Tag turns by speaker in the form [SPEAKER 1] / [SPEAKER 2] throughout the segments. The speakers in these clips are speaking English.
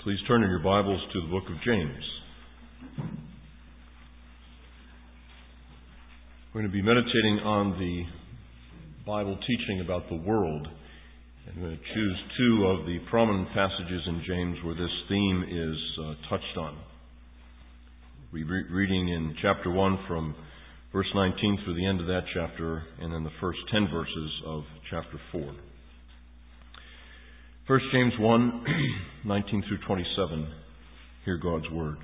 [SPEAKER 1] Please turn in your Bibles to the book of James. We're going to be meditating on the Bible teaching about the world. And I'm going to choose two of the prominent passages in James where this theme is touched on. We're reading in chapter 1 from verse 19 through the end of that chapter, and then the first 10 verses of chapter 4. 1 James 1, 19 through 27. Hear God's word.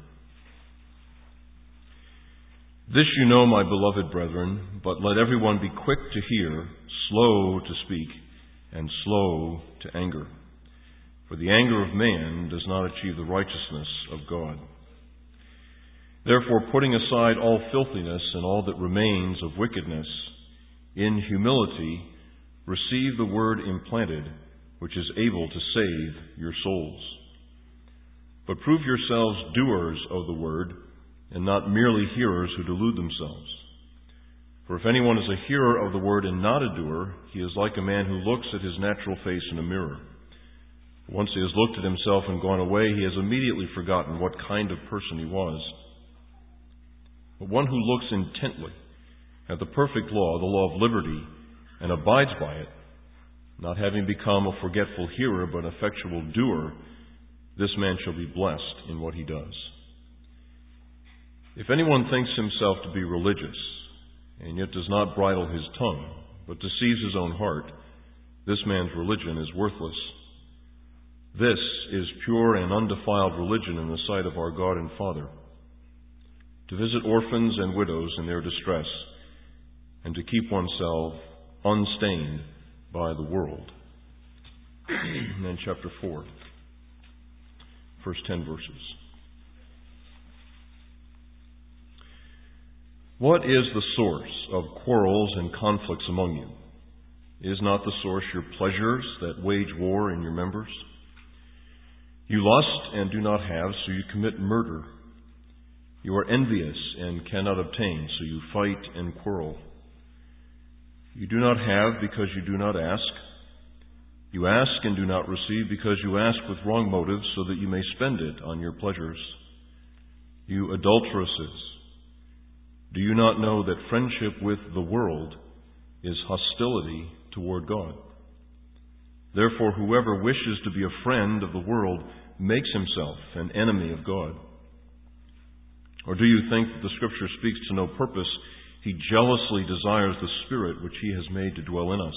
[SPEAKER 1] This you know, my beloved brethren, but let everyone be quick to hear, slow to speak, and slow to anger. For the anger of man does not achieve the righteousness of God. Therefore, putting aside all filthiness and all that remains of wickedness, in humility receive the word implanted, which is able to save your souls. But prove yourselves doers of the word, and not merely hearers who delude themselves. For if anyone is a hearer of the word and not a doer, he is like a man who looks at his natural face in a mirror. Once he has looked at himself and gone away, he has immediately forgotten what kind of person he was. But one who looks intently at the perfect law, the law of liberty, and abides by it, not having become a forgetful hearer, but an effectual doer, this man shall be blessed in what he does. If anyone thinks himself to be religious, and yet does not bridle his tongue, but deceives his own heart, this man's religion is worthless. This is pure and undefiled religion in the sight of our God and Father, to visit orphans and widows in their distress, and to keep oneself unstained by the world. And then chapter 4, first 10 verses. What is the source of quarrels and conflicts among you? Is not the source your pleasures that wage war in your members? You lust and do not have, so you commit murder. You are envious and cannot obtain, so you fight and quarrel. You do not have because you do not ask. You ask and do not receive because you ask with wrong motives, so that you may spend it on your pleasures. You adulteresses, do you not know that friendship with the world is hostility toward God? Therefore, whoever wishes to be a friend of the world makes himself an enemy of God. Or do you think that the Scripture speaks to no purpose? He jealously desires the Spirit which He has made to dwell in us.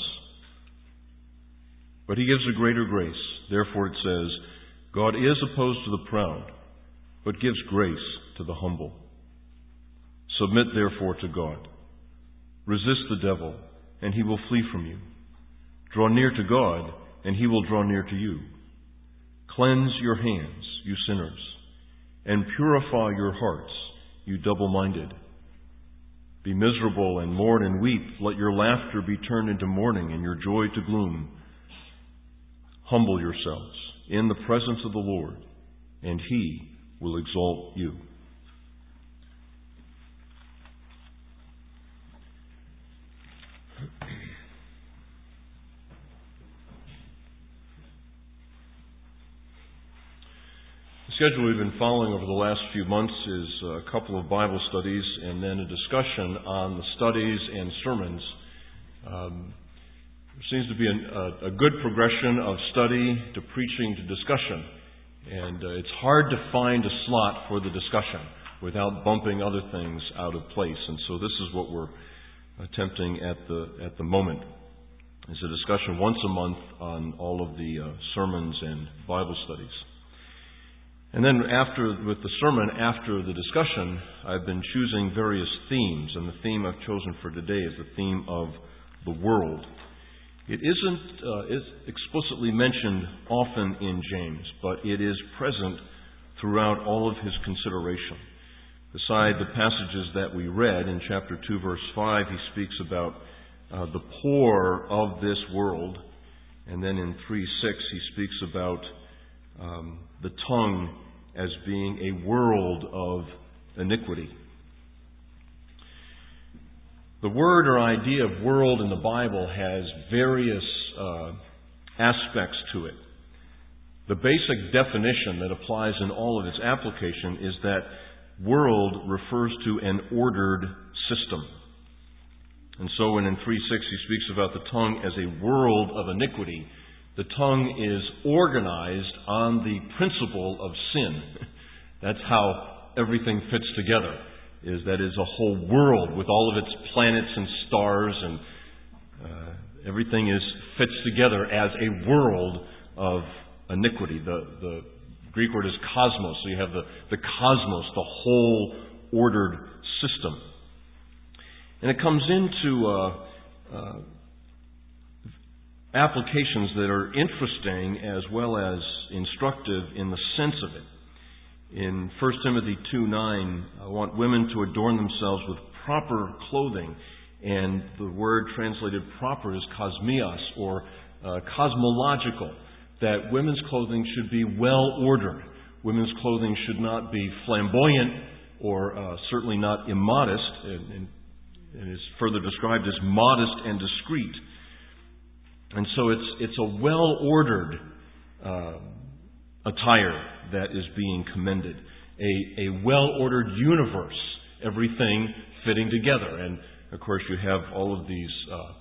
[SPEAKER 1] But He gives a greater grace. Therefore it says, God is opposed to the proud, but gives grace to the humble. Submit therefore to God. Resist the devil, and he will flee from you. Draw near to God, and He will draw near to you. Cleanse your hands, you sinners, and purify your hearts, you double-minded. Be miserable and mourn and weep. Let your laughter be turned into mourning and your joy to gloom. Humble yourselves in the presence of the Lord, and He will exalt you. The schedule we've been following over the last few months is a couple of Bible studies and then a discussion on the studies and sermons. There seems to be a good progression of study to preaching to discussion. And it's hard to find a slot for the discussion without bumping other things out of place. And so this is what we're attempting at the moment. It's a discussion once a month on all of the sermons and Bible studies. And then with the sermon, after the discussion, I've been choosing various themes, and the theme I've chosen for today is the theme of the world. It isn't explicitly mentioned often in James, but it is present throughout all of his consideration. Beside the passages that we read in chapter 2, verse 5, he speaks about the poor of this world, and then in 3:6 he speaks about the tongue as being a world of iniquity. The word or idea of world in the Bible has various aspects to it. The basic definition that applies in all of its application is that world refers to an ordered system. And so when in 3:6 he speaks about the tongue as a world of iniquity, the tongue is organized on the principle of sin. That's how everything fits together, is a whole world with all of its planets and stars, and everything fits together as a world of iniquity. The Greek word is cosmos, so you have the cosmos, the whole ordered system. And it comes into applications that are interesting as well as instructive in the sense of it. In 1 Timothy 2:9, I want women to adorn themselves with proper clothing. And the word translated proper is cosmios, or cosmological. That women's clothing should be well ordered. Women's clothing should not be flamboyant or certainly not immodest, and is further described as modest and discreet. And so it's a well-ordered attire that is being commended. A well-ordered universe, everything fitting together. And, of course, you have all of these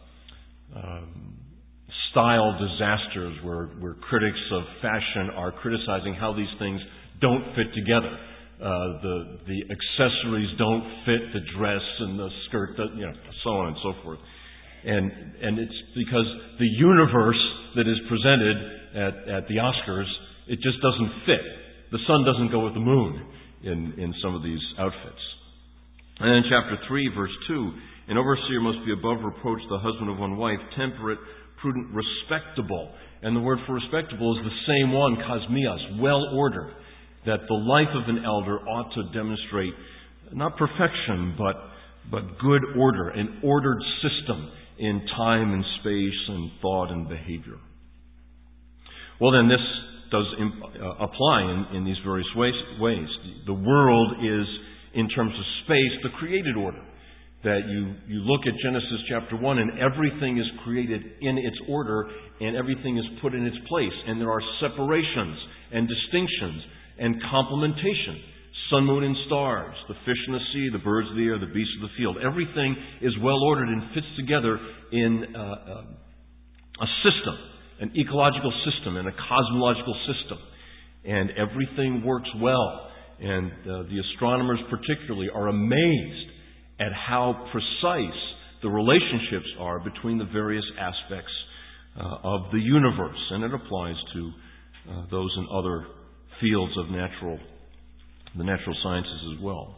[SPEAKER 1] style disasters where critics of fashion are criticizing how these things don't fit together. The accessories don't fit the dress and the skirt, so on and so forth. And it's because the universe that is presented at the Oscars, it just doesn't fit. The sun doesn't go with the moon in some of these outfits. And then in chapter 3, verse 2, an overseer must be above reproach, the husband of one wife, temperate, prudent, respectable. And the word for respectable is the same one, cosmios, well-ordered. That the life of an elder ought to demonstrate not perfection, but good order, an ordered system in time and space and thought and behavior. Well, then this does apply in these various ways. The world is, in terms of space, the created order. That you look at Genesis chapter 1 and everything is created in its order and everything is put in its place. And there are separations and distinctions and complementation. Sun, moon, and stars, the fish in the sea, the birds of the air, the beasts of the field. Everything is well ordered and fits together in a system, an ecological system and a cosmological system. And everything works well. And the astronomers particularly are amazed at how precise the relationships are between the various aspects of the universe. And it applies to those in other fields of the natural sciences as well.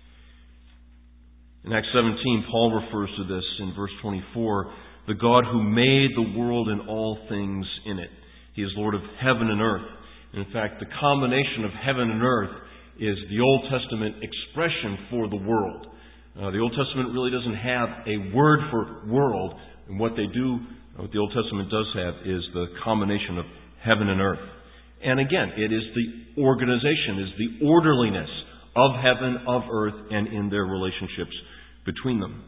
[SPEAKER 1] In Acts 17, Paul refers to this in verse 24, the God who made the world and all things in it. He is Lord of heaven and earth. And in fact, the combination of heaven and earth is the Old Testament expression for the world. The Old Testament really doesn't have a word for world, and what the Old Testament does have is the combination of heaven and earth. And again, it is the organization, is the orderliness of heaven, of earth, and in their relationships between them.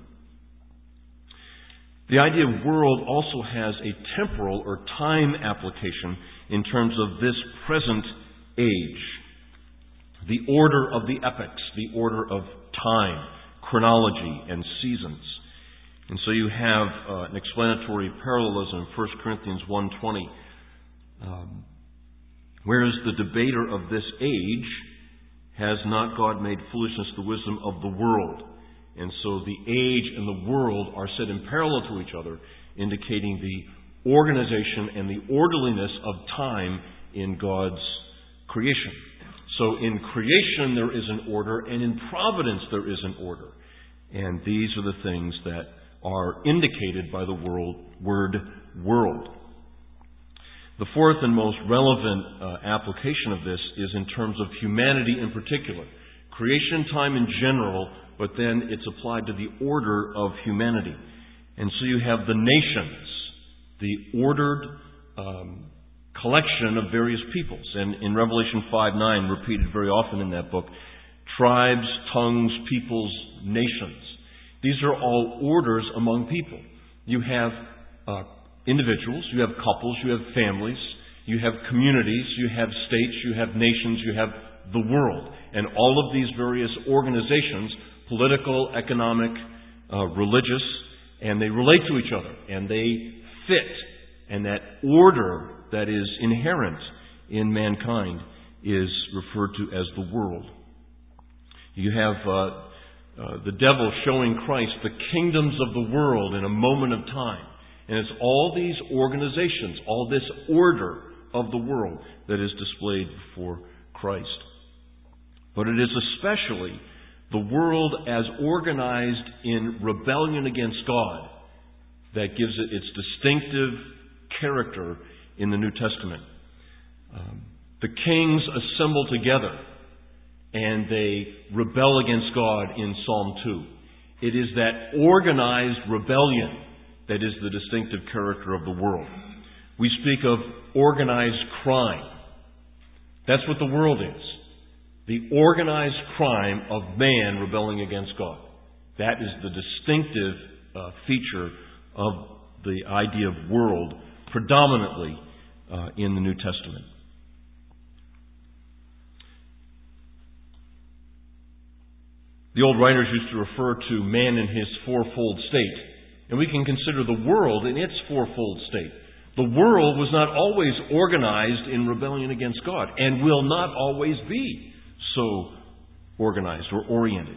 [SPEAKER 1] The idea of world also has a temporal or time application in terms of this present age. The order of the epochs, the order of time, chronology, and seasons. And so you have an explanatory parallelism in 1 Corinthians 1:20. Whereas the debater of this age has not God made foolishness the wisdom of the world. And so the age and the world are set in parallel to each other, indicating the organization and the orderliness of time in God's creation. So in creation there is an order, and in providence there is an order. And these are the things that are indicated by the word world. The fourth and most relevant application of this is in terms of humanity in particular. Creation time in general, but then it's applied to the order of humanity. And so you have the nations, the ordered collection of various peoples. And in Revelation 5:9, repeated very often in that book, tribes, tongues, peoples, nations. These are all orders among people. You have individuals, you have couples, you have families, You have communities, you have states, you have nations, you have the world. And all of these various organizations, political, economic, religious, and they relate to each other. And they fit. And that order that is inherent in mankind is referred to as the world. You have the devil showing Christ the kingdoms of the world in a moment of time. And it's all these organizations, all this order of the world that is displayed before Christ. But it is especially the world as organized in rebellion against God that gives it its distinctive character in the New Testament. The kings assemble together and they rebel against God in Psalm 2. It is that organized rebellion that is the distinctive character of the world. We speak of organized crime. That's what the world is. The organized crime of man rebelling against God. That is the distinctive feature of the idea of world, predominantly in the New Testament. The old writers used to refer to man in his fourfold state. And we can consider the world in its fourfold state. The world was not always organized in rebellion against God, and will not always be so organized or oriented.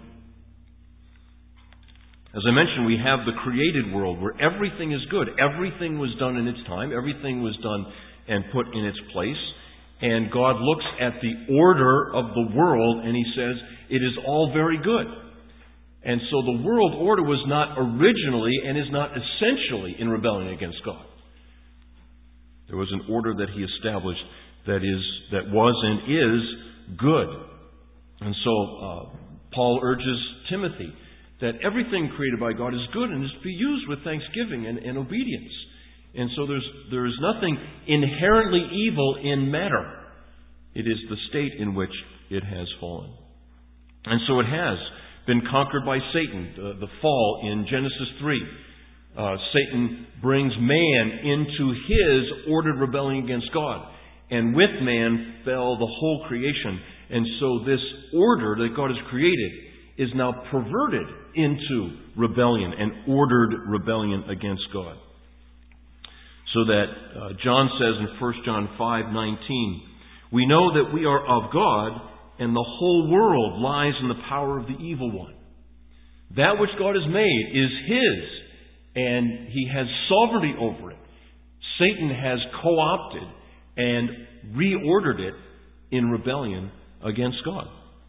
[SPEAKER 1] As I mentioned, we have the created world where everything is good. Everything was done in its time. Everything was done and put in its place. And God looks at the order of the world and He says, it is all very good. And so the world order was not originally and is not essentially in rebellion against God. There was an order that He established that was and is good. And so Paul urges Timothy that everything created by God is good and is to be used with thanksgiving and obedience. And so there is nothing inherently evil in matter. It is the state in which it has fallen. And so it has been conquered by Satan, the fall in Genesis 3. Satan brings man into his ordered rebellion against God. And with man fell the whole creation. And so this order that God has created is now perverted into rebellion and ordered rebellion against God. So that John says in 1 John 5:19, we know that we are of God, and the whole world lies in the power of the evil one. That which God has made is His, and He has sovereignty over it. Satan has co-opted and reordered it in rebellion against God.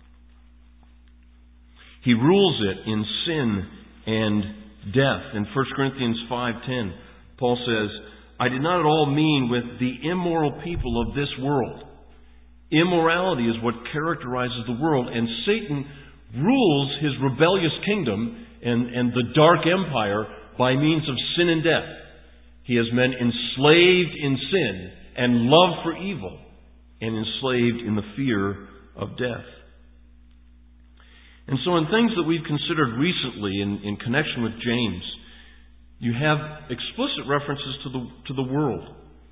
[SPEAKER 1] He rules it in sin and death. In 1 Corinthians 5:10, Paul says, I did not at all mean with the immoral people of this world. Immorality is what characterizes the world, and Satan rules his rebellious kingdom and the dark empire by means of sin and death. He has men enslaved in sin and love for evil, and enslaved in the fear of death. And so in things that we've considered recently in connection with James, you have explicit references to the world.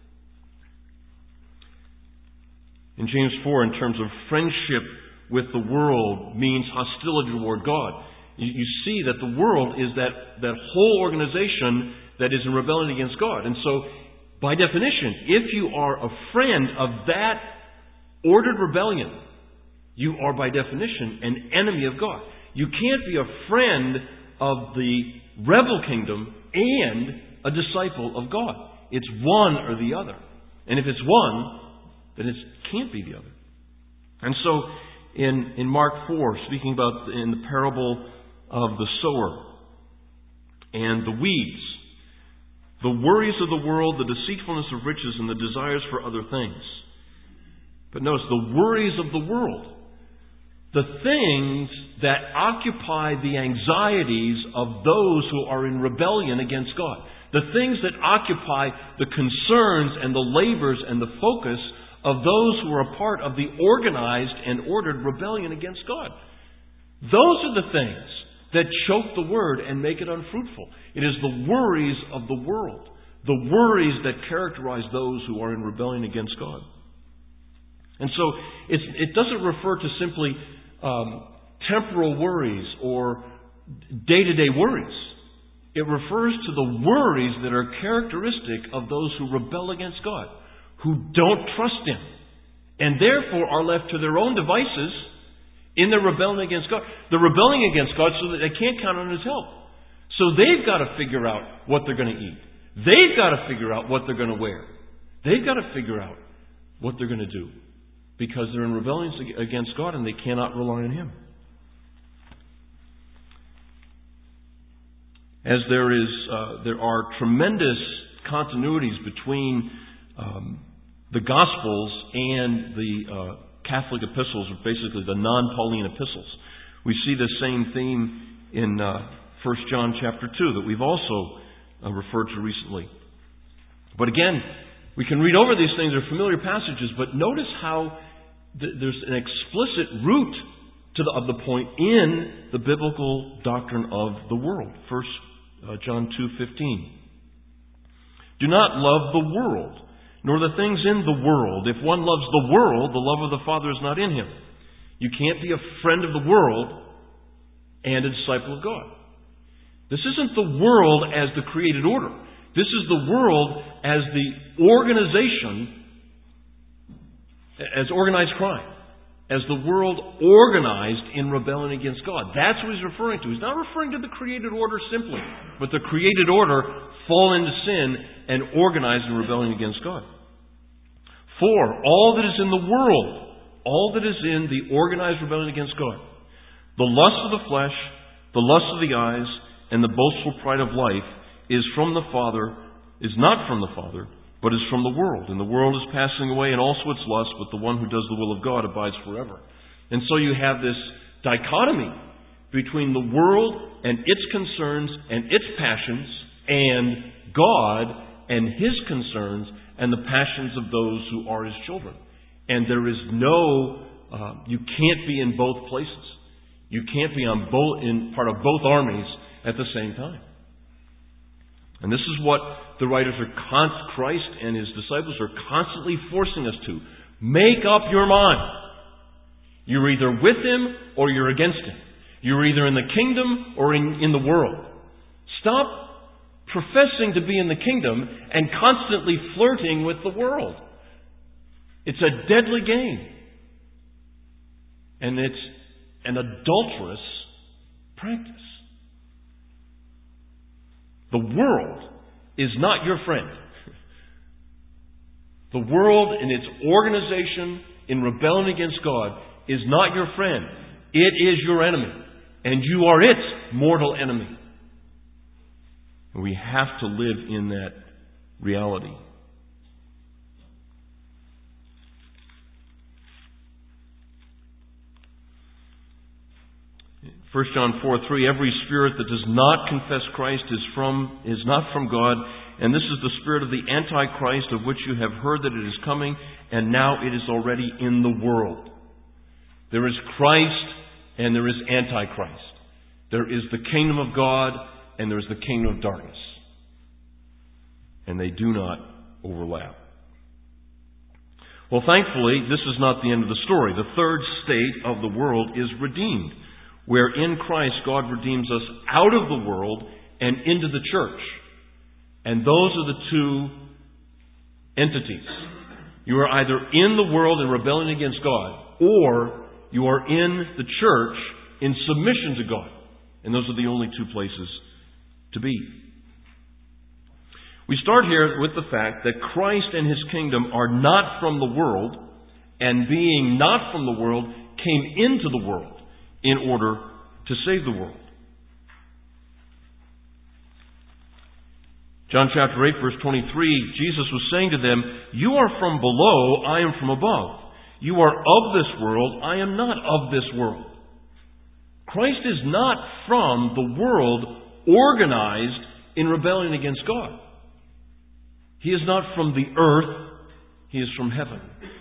[SPEAKER 1] In James 4, in terms of friendship with the world means hostility toward God. You see that the world is that whole organization that is in rebellion against God. And so, by definition, if you are a friend of that ordered rebellion, you are by definition an enemy of God. You can't be a friend of the rebel kingdom and a disciple of God. It's one or the other. And if it's one, then it can't be the other. And so, in Mark 4, speaking about in the parable of the sower and the weeds, the worries of the world, the deceitfulness of riches, and the desires for other things. But notice, the worries of the world, the things that occupy the anxieties of those who are in rebellion against God, the things that occupy the concerns and the labors and the focus of those who are a part of the organized and ordered rebellion against God. Those are the things that choke the word and make it unfruitful. It is the worries of the world, the worries that characterize those who are in rebellion against God. And so it doesn't refer to simply temporal worries or day-to-day worries. It refers to the worries that are characteristic of those who rebel against God, who don't trust Him, and therefore are left to their own devices in their rebellion against God. They're rebelling against God so that they can't count on His help. So they've got to figure out what they're going to eat. They've got to figure out what they're going to wear. They've got to figure out what they're going to do, because they're in rebellion against God and they cannot rely on Him. As there are tremendous continuities between the Gospels and the Catholic epistles, or basically the non-Pauline epistles. We see the same theme in 1 John chapter 2 that we've also referred to recently. But again, we can read over these things, they're familiar passages, but notice how there's an explicit root of the point in the biblical doctrine of the world. 1 John 2:15. Do not love the world, nor the things in the world. If one loves the world, the love of the Father is not in him. You can't be a friend of the world and a disciple of God. This isn't the world as the created order. This is the world as the organization, as organized crime, as the world organized in rebellion against God. That's what he's referring to. He's not referring to the created order simply, but the created order fall into sin and organized in rebellion against God. For all that is in the world, all that is in the organized rebellion against God, the lust of the flesh, the lust of the eyes, and the boastful pride of life is not from the Father, but is from the world. And the world is passing away and also its lust, but the one who does the will of God abides forever. And so you have this dichotomy between the world and its concerns and its passions, and God and His concerns and the passions of those who are His children. And there is you can't be in both places. You can't be in part of both armies at the same time. And this is what the writers Christ and His disciples are constantly forcing us to. Make up your mind. You're either with Him or you're against Him. You're either in the kingdom or in the world. Stop professing to be in the kingdom and constantly flirting with the world. It's a deadly game. And it's an adulterous practice. The world is not your friend. The world in its organization in rebellion against God is not your friend. It is your enemy. And you are its mortal enemy. And we have to live in that reality. 1 John 4:3, every spirit that does not confess Christ is not from God, and this is the spirit of the Antichrist, of which you have heard that it is coming, and now it is already in the world. There is Christ and there is Antichrist. There is the kingdom of God and there is the kingdom of darkness. And they do not overlap. Well, thankfully, this is not the end of the story. The third state of the world is redeemed, where in Christ God redeems us out of the world and into the church. And those are the two entities. You are either in the world in rebellion against God, or you are in the church in submission to God. And those are the only two places to be. We start here with the fact that Christ and His kingdom are not from the world, and being not from the world, came into the world in order to save the world. John chapter 8, verse 23, Jesus was saying to them, you are from below, I am from above. You are of this world, I am not of this world. Christ is not from the world organized in rebellion against God. He is not from the earth, He is from heaven.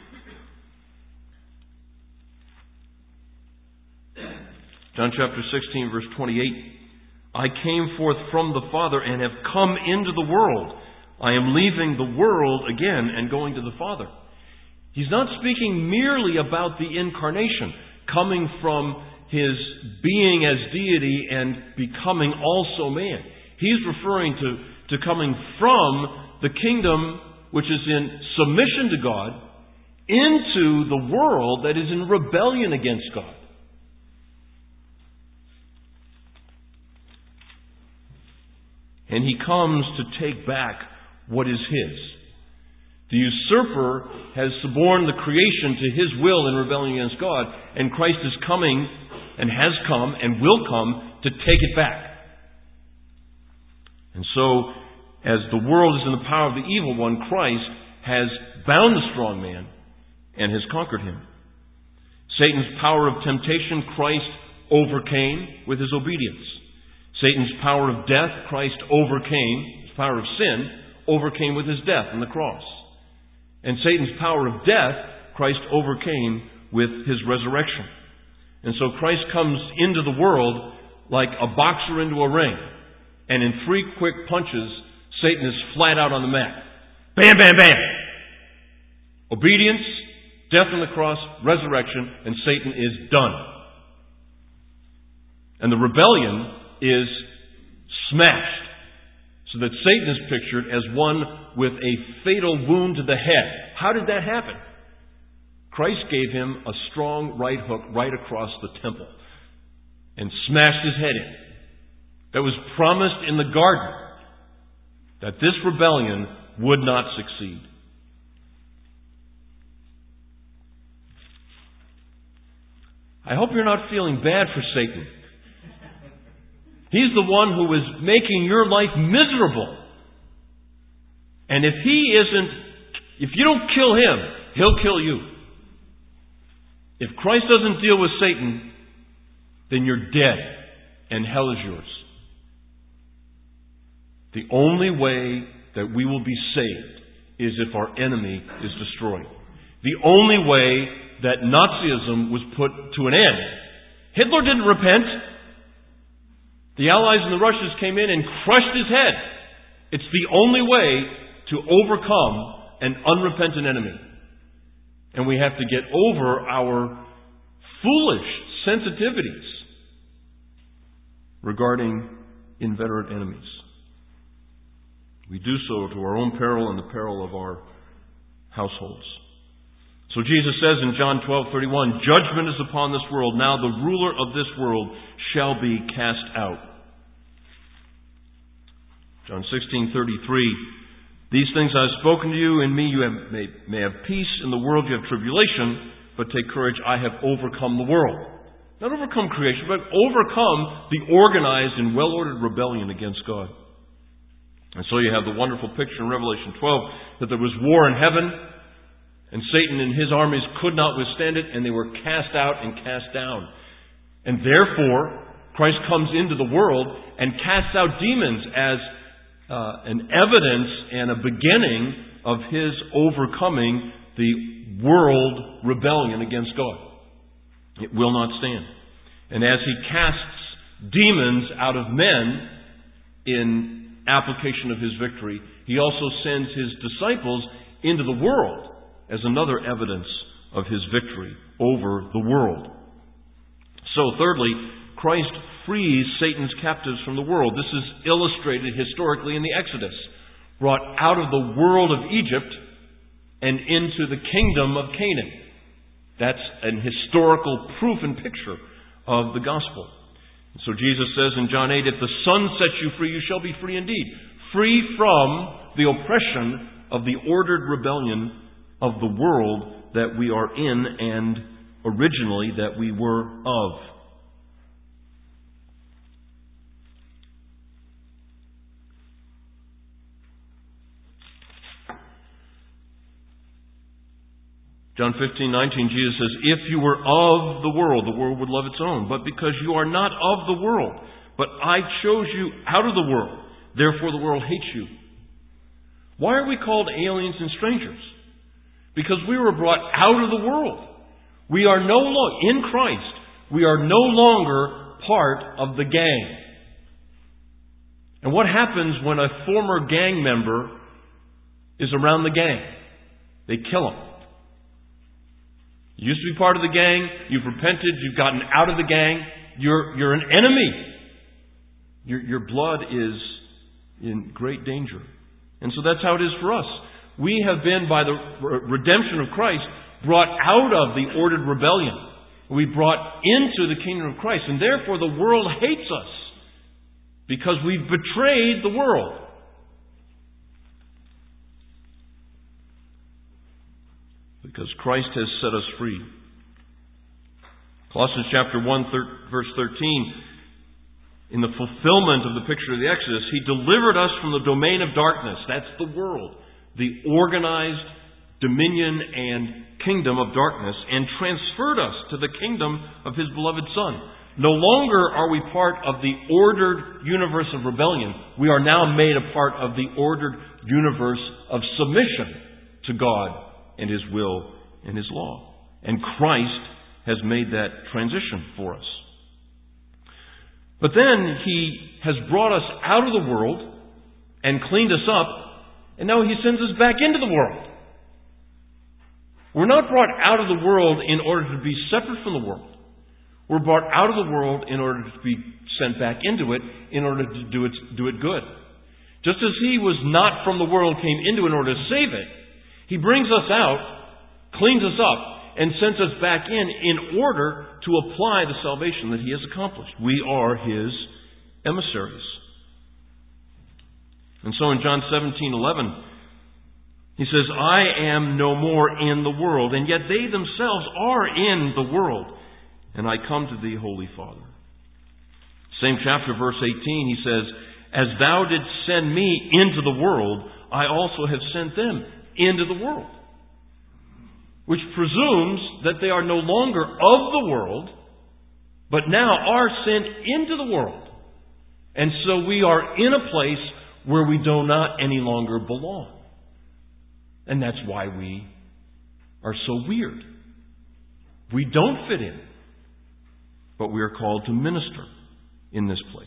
[SPEAKER 1] John chapter 16, verse 28. I came forth from the Father and have come into the world. I am leaving the world again and going to the Father. He's not speaking merely about the incarnation, coming from His being as deity and becoming also man. He's referring to coming from the kingdom which is in submission to God into the world that is in rebellion against God. And He comes to take back what is His. The usurper has suborned the creation to his will in rebellion against God, and Christ is coming and has come and will come to take it back. And so, as the world is in the power of the evil one, Christ has bound the strong man and has conquered him. Satan's power of temptation, Christ overcame with His obedience. Satan's power of death, Christ overcame. His power of sin overcame with His death on the cross. And Satan's power of death, Christ overcame with His resurrection. And so Christ comes into the world like a boxer into a ring. And in 3 quick punches, Satan is flat out on the mat. Bam, bam, bam! Obedience, death on the cross, resurrection, and Satan is done. And the rebellion is smashed. So that Satan is pictured as one with a fatal wound to the head. How did that happen? Christ gave him a strong right hook right across the temple and smashed his head in. That was promised in the garden, that this rebellion would not succeed. I hope you're not feeling bad for Satan. He's the one who is making your life miserable. And if you don't kill him, he'll kill you. If Christ doesn't deal with Satan, then you're dead and hell is yours. The only way that we will be saved is if our enemy is destroyed. The only way that Nazism was put to an end. Hitler didn't repent. The Allies and the Russians came in and crushed his head. It's the only way to overcome an unrepentant enemy. And we have to get over our foolish sensitivities regarding inveterate enemies. We do so to our own peril and the peril of our households. So Jesus says in John 12:31, "Judgment is upon this world. Now the ruler of this world shall be cast out." John 16:33, "These things I have spoken to you. In me you may have peace. In the world you have tribulation. But take courage, I have overcome the world." Not overcome creation, but overcome the organized and well-ordered rebellion against God. And so you have the wonderful picture in Revelation 12 that there was war in heaven, and Satan and his armies could not withstand it, and they were cast out and cast down. And therefore, Christ comes into the world and casts out demons as an evidence and a beginning of His overcoming the world rebellion against God. It will not stand. And as He casts demons out of men in application of His victory, He also sends His disciples into the world as another evidence of His victory over the world. So thirdly, Christ frees Satan's captives from the world. This is illustrated historically in the Exodus, brought out of the world of Egypt and into the kingdom of Canaan. That's an historical proof and picture of the gospel. So Jesus says in John 8, "If the Son sets you free, you shall be free indeed." Free from the oppression of the ordered rebellion of the world that we are in and originally that we were of. John 15:19, Jesus says, "If you were of the world would love its own. But because you are not of the world, but I chose you out of the world, therefore the world hates you." Why are we called aliens and strangers? Because we were brought out of the world. We are no longer, in Christ, we are no longer part of the gang. And what happens when a former gang member is around the gang. They kill them. You used to be part of the gang, you've repented, you've gotten out of the gang, you're an enemy. Your blood is in great danger. And so that's how it is for us. We have been, by the redemption of Christ, brought out of the ordered rebellion. We brought into the kingdom of Christ. And therefore the world hates us because we've betrayed the world. Because Christ has set us free. Colossians chapter 1, verse 13. In the fulfillment of the picture of the Exodus, He delivered us from the domain of darkness. That's the world. The organized dominion and kingdom of darkness, and transferred us to the kingdom of His beloved Son. No longer are we part of the ordered universe of rebellion. We are now made a part of the ordered universe of submission to God and His will and His law. And Christ has made that transition for us. But then He has brought us out of the world and cleaned us up, and now He sends us back into the world. We're not brought out of the world in order to be separate from the world. We're brought out of the world in order to be sent back into it, in order to do it good. Just as He was not from the world, came into it in order to save it, He brings us out, cleans us up, and sends us back in order to apply the salvation that He has accomplished. We are His emissaries. And so in John 17:11, He says, I am no more in the world, and yet they themselves are in the world, and I come to thee, Holy Father. Same chapter, verse 18, He says, as thou didst send me into the world, I also have sent them into the world. Which presumes that they are no longer of the world, but now are sent into the world. And so we are in a place where we do not any longer belong. And that's why we are so weird. We don't fit in, but we are called to minister in this place.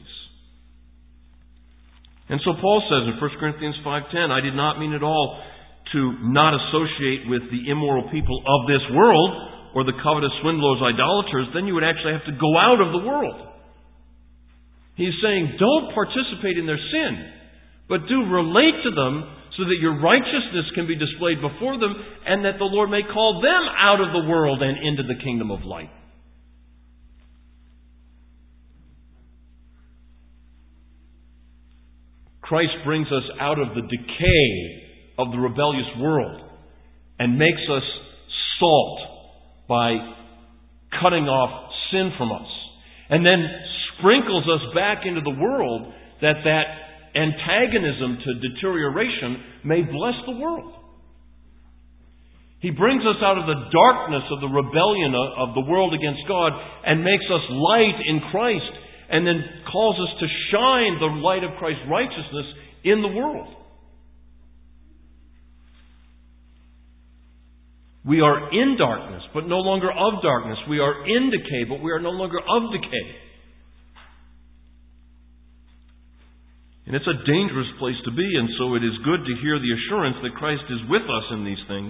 [SPEAKER 1] And so Paul says in 1 Corinthians 5:10, I did not mean at all to not associate with the immoral people of this world, or the covetous, swindlers, idolaters. Then you would actually have to go out of the world. He's saying, don't participate in their sin, but do relate to them so that your righteousness can be displayed before them, and that the Lord may call them out of the world and into the kingdom of light. Christ brings us out of the decay of the rebellious world and makes us salt by cutting off sin from us, and then sprinkles us back into the world that antagonism to deterioration may bless the world. He brings us out of the darkness of the rebellion of the world against God and makes us light in Christ, and then calls us to shine the light of Christ's righteousness in the world. We are in darkness, but no longer of darkness. We are in decay, but we are no longer of decay. And it's a dangerous place to be, and so it is good to hear the assurance that Christ is with us in these things.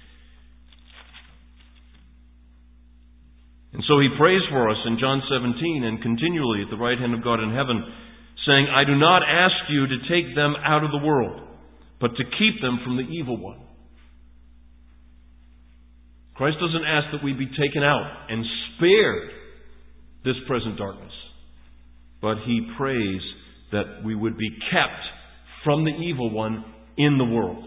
[SPEAKER 1] And so He prays for us in John 17 and continually at the right hand of God in heaven, saying, I do not ask you to take them out of the world, but to keep them from the evil one. Christ doesn't ask that we be taken out and spared this present darkness, but He prays that we would be kept from the evil one in the world.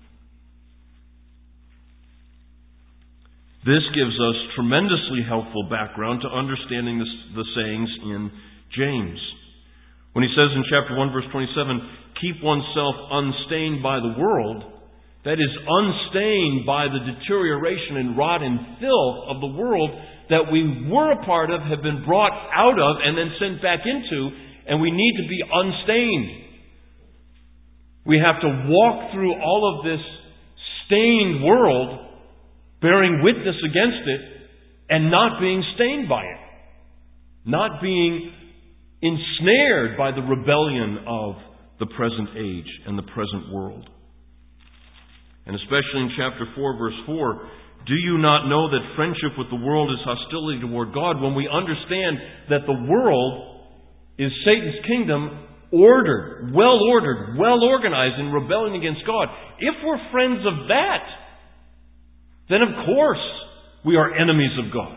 [SPEAKER 1] This gives us tremendously helpful background to understanding the sayings in James. When he says in chapter 1, verse 27, keep oneself unstained by the world, that is, unstained by the deterioration and rot and filth of the world that we were a part of, have been brought out of, and then sent back into, and we need to be unstained. We have to walk through all of this stained world, bearing witness against it, and not being stained by it. Not being ensnared by the rebellion of the present age and the present world. And especially in chapter 4, verse 4, do you not know that friendship with the world is hostility toward God? When we understand that the world is Satan's kingdom, ordered, well organized in rebellion against God. If we're friends of that, then of course we are enemies of God.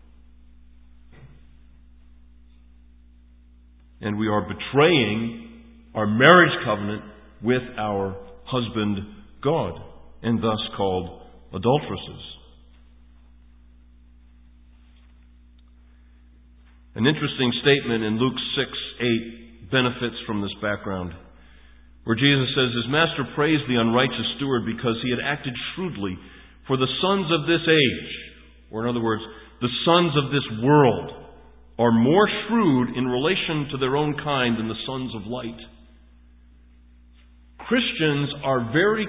[SPEAKER 1] And we are betraying our marriage covenant with our husband God, and thus called adulteresses. An interesting statement in Luke 6:8 benefits from this background, where Jesus says, His master praised the unrighteous steward because he had acted shrewdly. For the sons of this age, or in other words, the sons of this world, are more shrewd in relation to their own kind than the sons of light. Christians are very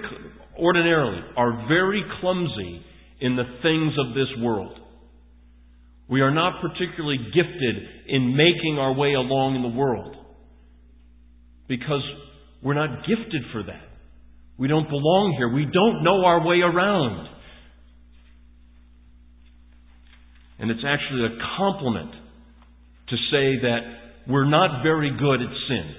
[SPEAKER 1] clumsy in the things of this world. We are not particularly gifted in making our way along in the world, because we're not gifted for that. We don't belong here. We don't know our way around. And it's actually a compliment to say that we're not very good at sin.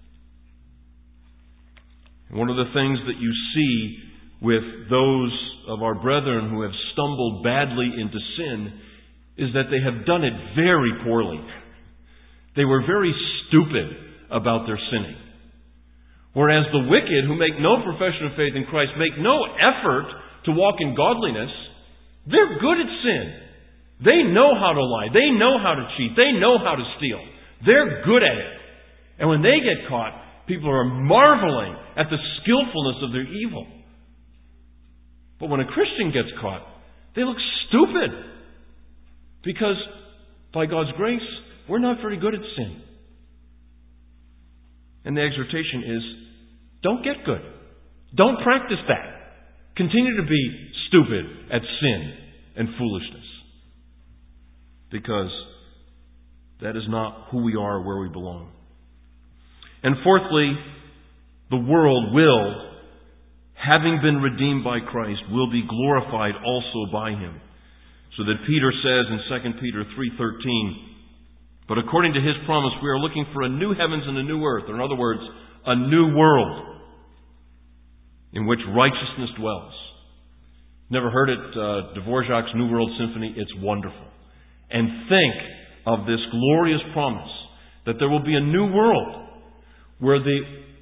[SPEAKER 1] And one of the things that you see with those of our brethren who have stumbled badly into sin is that they have done it very poorly. They were very stupid about their sinning. Whereas the wicked, who make no profession of faith in Christ, make no effort to walk in godliness, they're good at sin. They know how to lie. They know how to cheat. They know how to steal. They're good at it. And when they get caught, people are marveling at the skillfulness of their evil. But when a Christian gets caught, they look stupid. Because, by God's grace, we're not very good at sin. And the exhortation is, don't get good. Don't practice that. Continue to be stupid at sin and foolishness. Because that is not who we are, where we belong. And fourthly, the world will, having been redeemed by Christ, will be glorified also by Him. So that Peter says in 2 Peter 3:13, but according to His promise, we are looking for a new heavens and a new earth. Or in other words, a new world in which righteousness dwells. Never heard it? Dvorak's New World Symphony. It's wonderful. And think of this glorious promise that there will be a new world where the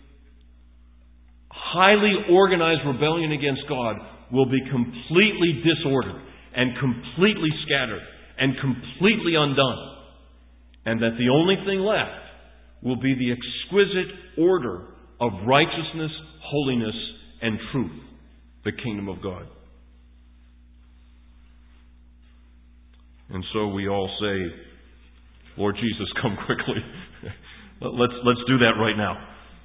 [SPEAKER 1] highly organized rebellion against God will be completely disordered and completely scattered and completely undone. And that the only thing left will be the exquisite order of righteousness, holiness, and truth, the kingdom of God. And so we all say, Lord Jesus, come quickly. Let's do that right now.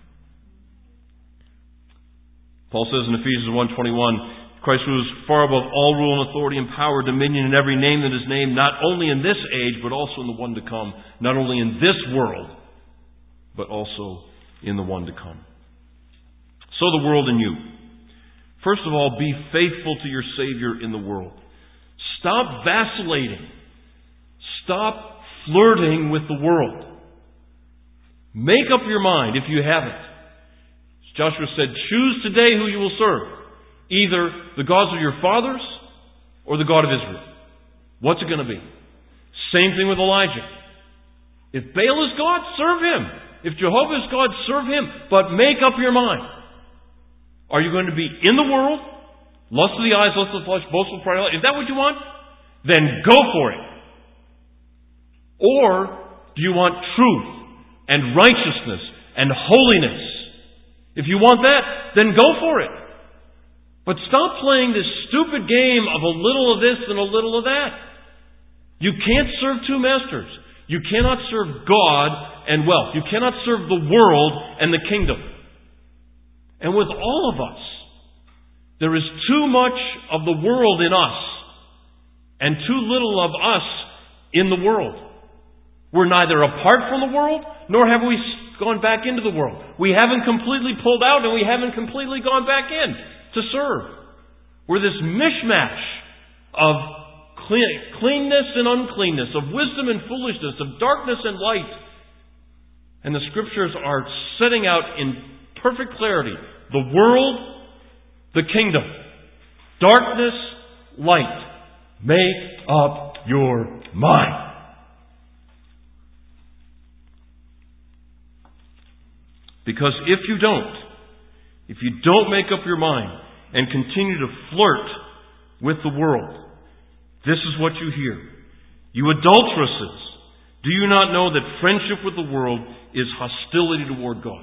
[SPEAKER 1] Paul says in Ephesians 1:21, Christ rules far above all rule and authority and power, dominion, and every name that is named, not only in this age, but also in the one to come. Not only in this world, but also in the one to come. So the world and you. First of all, be faithful to your Savior in the world. Stop vacillating. Stop flirting with the world. Make up your mind if you haven't. As Joshua said, choose today who you will serve. Either the gods of your fathers or the God of Israel. What's it going to be? Same thing with Elijah. If Baal is God, serve him. If Jehovah is God, serve him. But make up your mind. Are you going to be in the world? Lust of the eyes, lust of the flesh, boastful pride of life. Is that what you want? Then go for it. Or do you want truth and righteousness and holiness? If you want that, then go for it. But stop playing this stupid game of a little of this and a little of that. You can't serve two masters. You cannot serve God and wealth. You cannot serve the world and the kingdom. And with all of us, there is too much of the world in us and too little of us in the world. We're neither apart from the world, nor have we gone back into the world. We haven't completely pulled out, and we haven't completely gone back in to serve. We're this mishmash of cleanness and uncleanness, of wisdom and foolishness, of darkness and light. And the Scriptures are setting out in perfect clarity the world, the kingdom, darkness, light. Make up your mind. Because if you don't make up your mind and continue to flirt with the world, this is what you hear. You adulteresses, do you not know that friendship with the world is hostility toward God?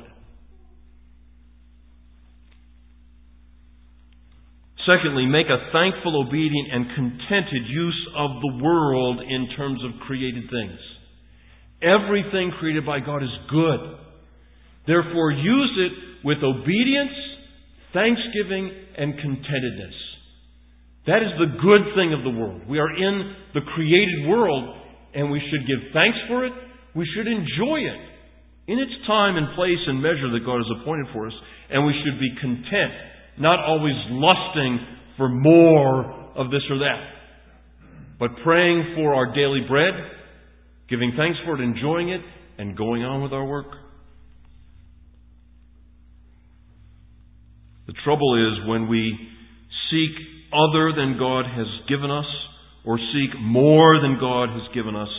[SPEAKER 1] Secondly, make a thankful, obedient, and contented use of the world in terms of created things. Everything created by God is good. Therefore, use it with obedience, thanksgiving, and contentedness. That is the good thing of the world. We are in the created world, and we should give thanks for it. We should enjoy it in its time and place and measure that God has appointed for us. And we should be content, not always lusting for more of this or that, but praying for our daily bread, giving thanks for it, enjoying it, and going on with our work. The trouble is when we seek other than God has given us, or seek more than God has given us,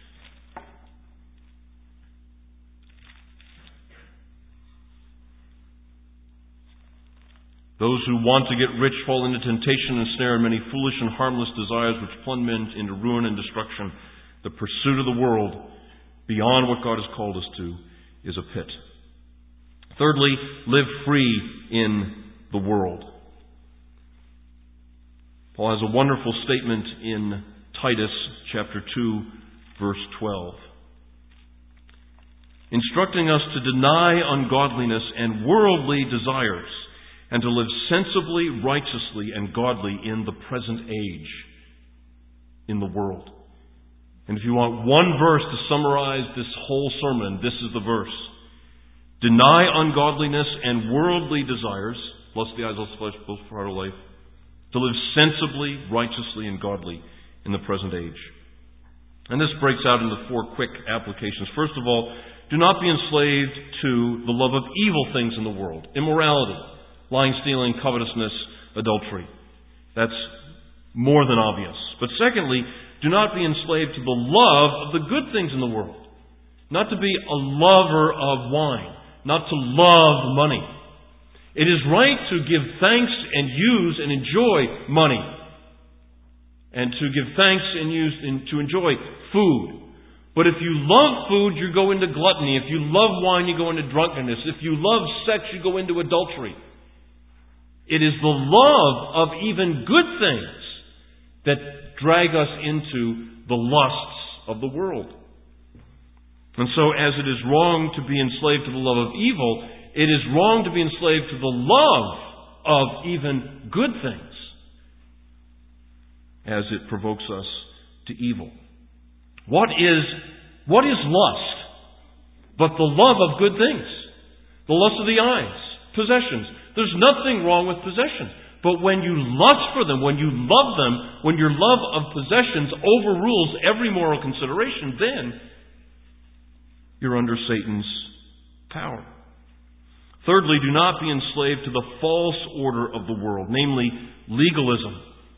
[SPEAKER 1] those who want to get rich fall into temptation and snare and many foolish and harmless desires which plunge men into ruin and destruction. The pursuit of the world beyond what God has called us to is a pit. Thirdly, live free in the world. Paul has a wonderful statement in Titus chapter 2, verse 12. Instructing us to deny ungodliness and worldly desires, and to live sensibly, righteously, and godly in the present age, in the world. And if you want one verse to summarize this whole sermon, this is the verse. Deny ungodliness and worldly desires, lust of the eyes, lust of the flesh, both for heart of life, to live sensibly, righteously, and godly in the present age. And this breaks out into 4 quick applications. First of all, do not be enslaved to the love of evil things in the world. Immorality, lying, stealing, covetousness, adultery. That's more than obvious. But secondly, do not be enslaved to the love of the good things in the world. Not to be a lover of wine. Not to love money. It is right to give thanks and use and enjoy money. And to give thanks and use and to enjoy food. But if you love food, you go into gluttony. If you love wine, you go into drunkenness. If you love sex, you go into adultery. It is the love of even good things that drag us into the lusts of the world. And so, as it is wrong to be enslaved to the love of evil, it is wrong to be enslaved to the love of even good things, as it provokes us to evil. What is lust but the love of good things? The lust of the eyes, possessions. There's nothing wrong with possessions. But when you lust for them, when you love them, when your love of possessions overrules every moral consideration, then you're under Satan's power. Thirdly, do not be enslaved to the false order of the world, namely legalism.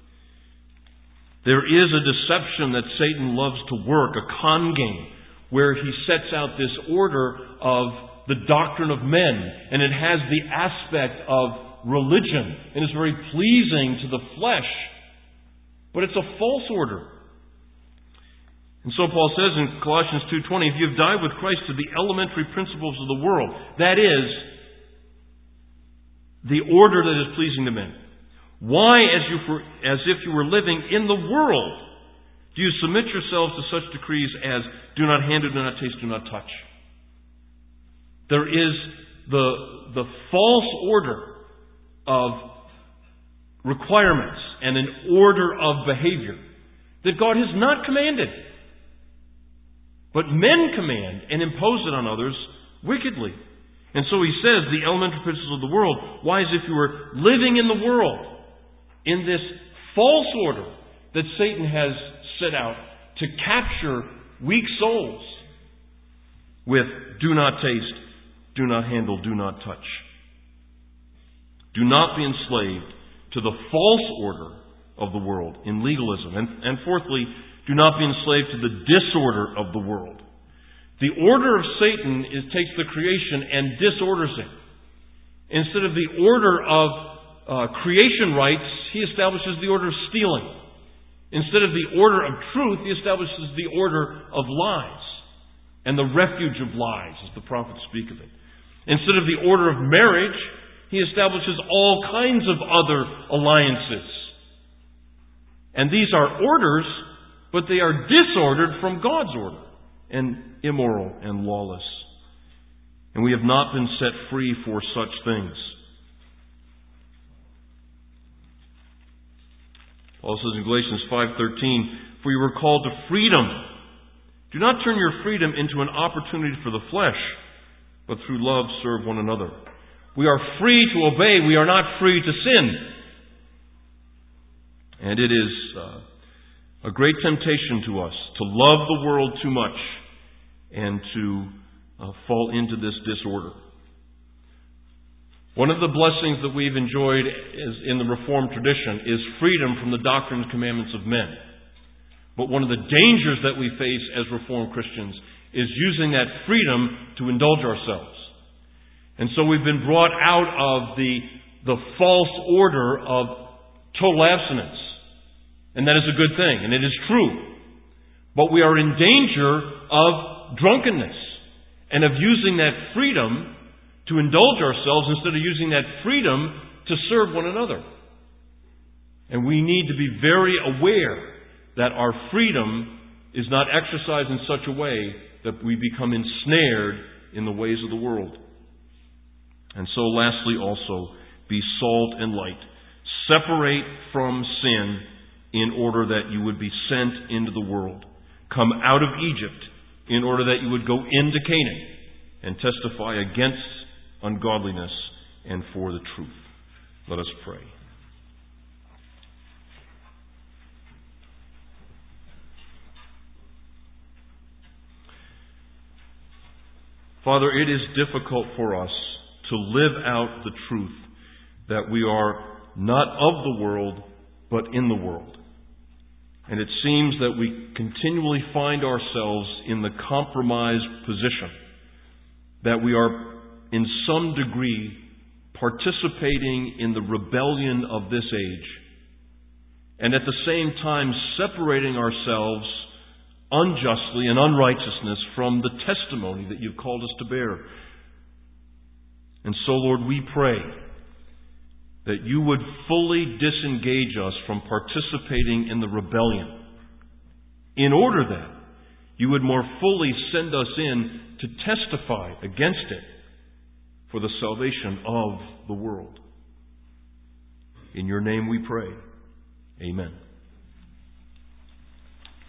[SPEAKER 1] There is a deception that Satan loves to work, a con game, where he sets out this order of the doctrine of men, and it has the aspect of religion, and is very pleasing to the flesh. But it's a false order. And so Paul says in Colossians 2:20, if you have died with Christ to the elementary principles of the world, that is, the order that is pleasing to men. Why, as if you were living in the world, do you submit yourselves to such decrees as do not handle, do not taste, do not touch? There is the false order of requirements and an order of behavior that God has not commanded. But men command and impose it on others wickedly. And so he says, the elementary principles of the world, why, as if you were living in the world, in this false order that Satan has set out to capture weak souls with do not taste, do not handle, do not touch. Do not be enslaved to the false order of the world in legalism. And fourthly, do not be enslaved to the disorder of the world. The order of Satan takes the creation and disorders it. Instead of the order of creation rights, he establishes the order of stealing. Instead of the order of truth, he establishes the order of lies and the refuge of lies, as the prophets speak of it. Instead of the order of marriage, he establishes all kinds of other alliances. And these are orders, but they are disordered from God's order, and immoral and lawless. And we have not been set free for such things. Paul says in Galatians 5:13, "For you were called to freedom. Do not turn your freedom into an opportunity for the flesh, but through love serve one another." We are free to obey. We are not free to sin. And it is a great temptation to us to love the world too much and to fall into this disorder. One of the blessings that we've enjoyed in the Reformed tradition is freedom from the doctrine and commandments of men. But one of the dangers that we face as Reformed Christians is using that freedom to indulge ourselves. And so we've been brought out of the false order of total abstinence. And that is a good thing, and it is true. But we are in danger of drunkenness and of using that freedom to indulge ourselves instead of using that freedom to serve one another. And we need to be very aware that our freedom is not exercised in such a way that we become ensnared in the ways of the world. And so lastly also, be salt and light. Separate from sin in order that you would be sent into the world. Come out of Egypt in order that you would go into Canaan and testify against ungodliness and for the truth. Let us pray. Father, it is difficult for us to live out the truth that we are not of the world, but in the world. And it seems that we continually find ourselves in the compromised position that we are, in some degree, participating in the rebellion of this age, and at the same time separating ourselves unjustly and unrighteousness from the testimony that you've called us to bear. And so, Lord, we pray that you would fully disengage us from participating in the rebellion, in order that you would more fully send us in to testify against it for the salvation of the world. In your name we pray. Amen.